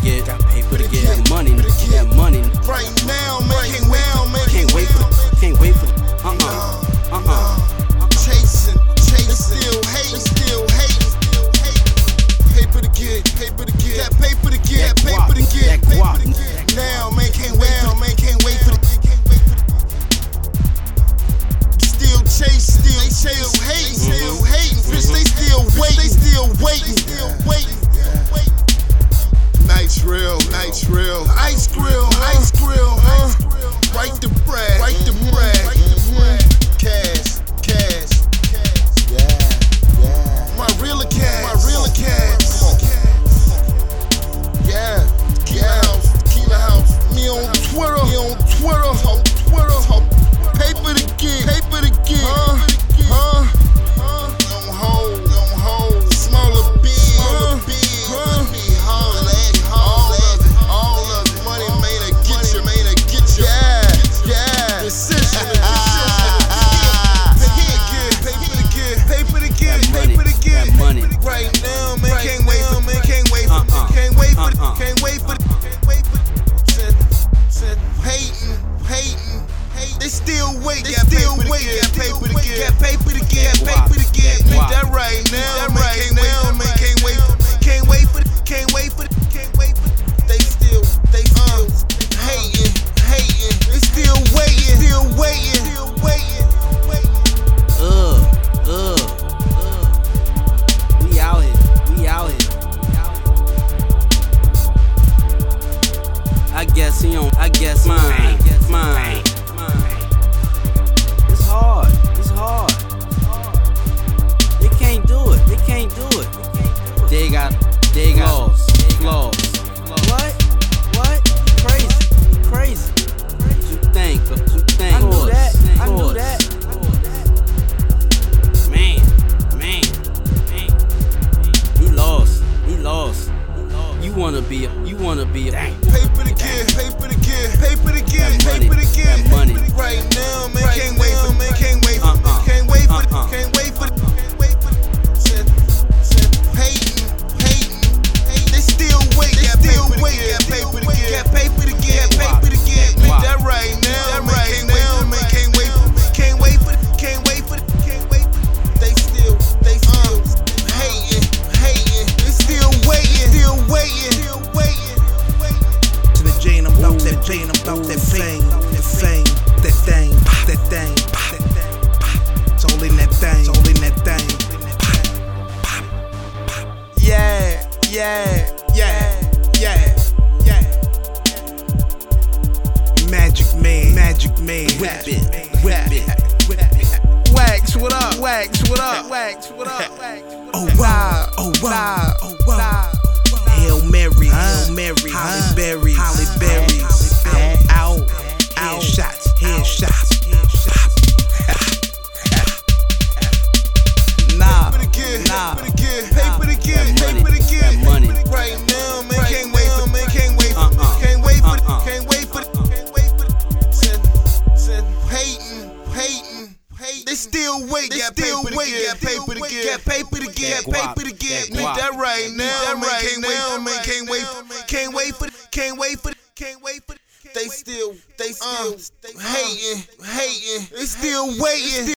get, got paper to get, that money, that money. Right now, man, can't wait for the chasing, still hating, paper to get, got paper to get, now, man, can't wait for the, still chase, hating, bitch, they still waiting, Nice real, ice grill, right the brag, cash, my real cash, Tequila House, me on Twitter, paper to get, don't hold, smaller big, all of it, money made to get you, decision, paper to get, money. right now, man, can't wait for the, hating, they still wait, got paper to get, that right now, man, can't wait for the, they still hating, they still waiting, We out here. I guess mine. It's hard. They can't do it. They got flaws. What? Crazy. You think? I knew that. Man. He lost. You wanna be a paper to get, that money. right now, man, can't wait for the, hating, they still wait, got paper to get, that right now, man, can't wait for the, they still hating, they still waiting. To the Jane, I'm about that fame, that thing. It's all in that thing, Yeah. Magic man, whip it. Wax, what up? Oh wow. Hail Mary, Holly Berry, out, headshots. Nah. Paper to get, money. right now, man, can't wait for the, hating, they still wait, got paper to get, that right now, man, can't wait for the, they still hating, they still waiting.